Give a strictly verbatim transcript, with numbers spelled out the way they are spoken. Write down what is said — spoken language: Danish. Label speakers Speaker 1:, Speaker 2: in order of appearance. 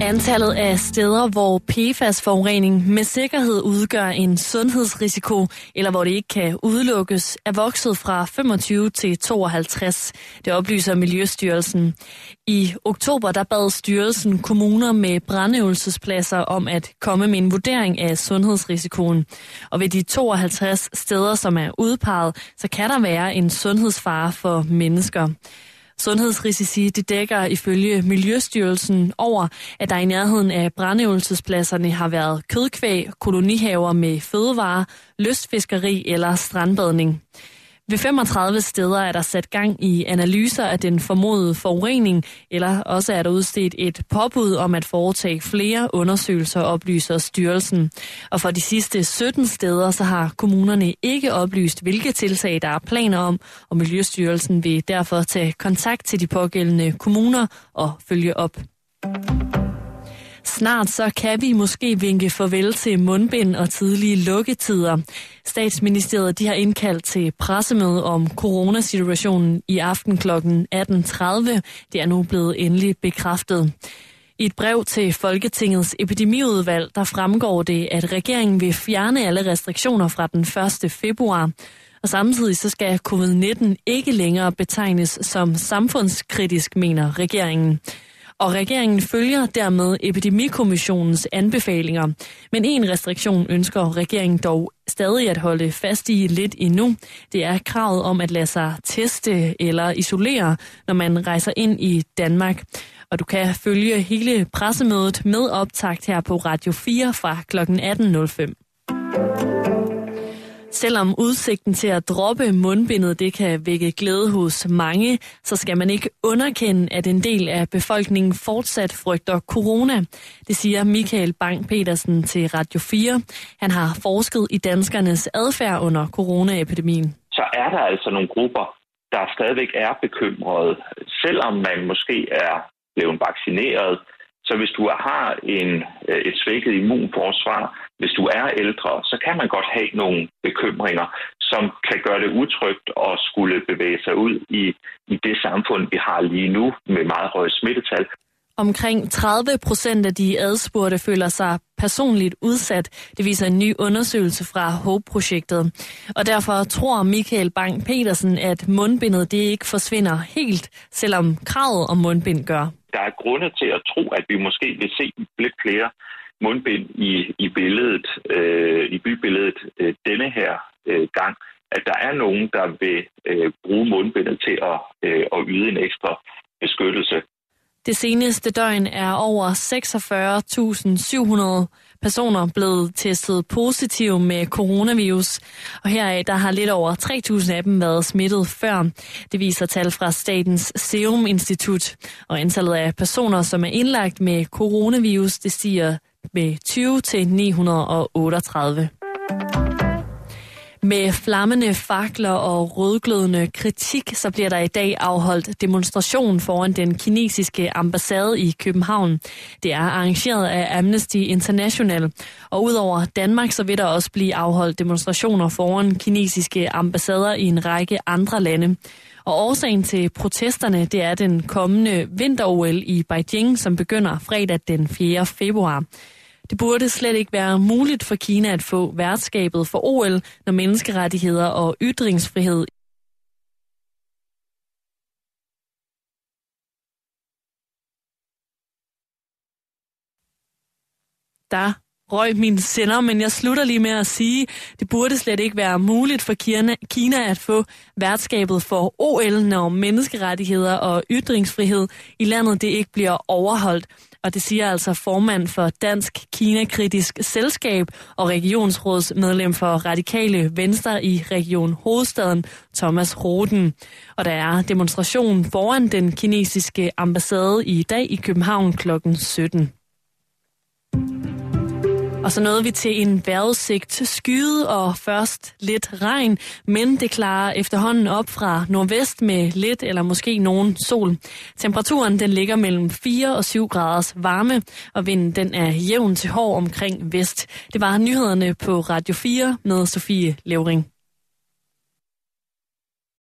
Speaker 1: Antallet af steder, hvor P F A S-forurening med sikkerhed udgør en sundhedsrisiko, eller hvor det ikke kan udelukkes, er vokset fra femogtyve til tooghalvtreds. Det oplyser Miljøstyrelsen. I oktober der bad styrelsen kommuner med brandøvelsespladser om at komme med en vurdering af sundhedsrisikoen. Og ved de tooghalvtreds steder, som er udpeget, så kan der være en sundhedsfare for mennesker. Sundhedsrisici de dækker ifølge Miljøstyrelsen over, at der i nærheden af brandøvelsespladserne har været kødkvæg, kolonihaver med fødevarer, lystfiskeri eller strandbadning. Ved femogtredive steder er der sat gang i analyser af den formodede forurening, eller også er der udstedt et påbud om at foretage flere undersøgelser, oplyser styrelsen. Og for de sidste sytten steder, så har kommunerne ikke oplyst, hvilke tiltag der er planer om, og Miljøstyrelsen vil derfor tage kontakt til de pågældende kommuner og følge op. Snart så kan vi måske vinke farvel til mundbind og tidlige lukketider. Statsministeriet de har indkaldt til pressemøde om coronasituationen i aften klokken atten tredive. Det er nu blevet endelig bekræftet. I et brev til Folketingets epidemiudvalg, der fremgår det, at regeringen vil fjerne alle restriktioner fra den første februar. Og samtidig så skal covid nitten ikke længere betegnes som samfundskritisk, mener regeringen. Og regeringen følger dermed Epidemikommissionens anbefalinger. Men en restriktion ønsker regeringen dog stadig at holde fast i lidt endnu. Det er kravet om at lade sig teste eller isolere, når man rejser ind i Danmark. Og du kan følge hele pressemødet med optakt her på Radio fire fra klokken atten nul fem. Selvom udsigten til at droppe mundbindet det kan vække glæde hos mange, så skal man ikke underkende, at en del af befolkningen fortsat frygter corona. Det siger Michael Bang-Petersen til Radio fire. Han har forsket i danskernes adfærd under coronaepidemien.
Speaker 2: Så er der altså nogle grupper, der stadigvæk er bekymrede, selvom man måske er blevet vaccineret. Så hvis du har en, et svækket immunforsvar, hvis du er ældre, så kan man godt have nogle bekymringer, som kan gøre det utrygt at skulle bevæge sig ud i, i det samfund, vi har lige nu med meget høje smittetal.
Speaker 1: Omkring tredive procent af de adspurgte føler sig personligt udsat. Det viser en ny undersøgelse fra HOPE-projektet. Og derfor tror Michael Bang-Petersen, at mundbindet det ikke forsvinder helt, selvom kravet om mundbind gør.
Speaker 2: Der er grunde til at tro, at vi måske vil se lidt flere mundbind i, i billedet, øh, i bybilledet øh, denne her øh, gang. At der er nogen, der vil øh, bruge mundbindet til at, øh, at yde en ekstra beskyttelse.
Speaker 1: Det seneste døgn er over seksogfyrre tusind syv hundrede personer blevet testet positive med coronavirus, og heraf der har lidt over tre tusind af dem været smittet før. Det viser tal fra Statens Serum Institut, og antallet af personer, som er indlagt med coronavirus, det stiger med tyve til ni hundrede og otteogtredive. Med flammende fakler og rødglødende kritik, så bliver der i dag afholdt demonstration foran den kinesiske ambassade i København. Det er arrangeret af Amnesty International, og udover Danmark, så vil der også blive afholdt demonstrationer foran kinesiske ambassader i en række andre lande. Og årsagen til protesterne, det er den kommende vinter-O L i Beijing, som begynder fredag den fjerde februar. Det burde slet ikke være muligt for Kina at få værtskabet for O L, når menneskerettigheder og ytringsfrihed der røg min sender, men jeg slutter lige med at sige, det burde slet ikke være muligt for Kina, Kina at få værtskabet for O L, når menneskerettigheder og ytringsfrihed i landet det ikke bliver overholdt. Og det siger altså formand for Dansk Kina-kritisk Selskab og regionsrådsmedlem for Radikale Venstre i Region Hovedstaden, Thomas Roden. Og der er demonstration foran den kinesiske ambassade i dag i København klokken sytten. Og så nåede vi til en vejrudsigt, skyet og først lidt regn, men det klarer efterhånden op fra nordvest med lidt eller måske nogen sol. Temperaturen den ligger mellem fire og syv graders varme, og vinden den er jævn til hård omkring vest. Det var nyhederne på Radio fire med Sofie Levering.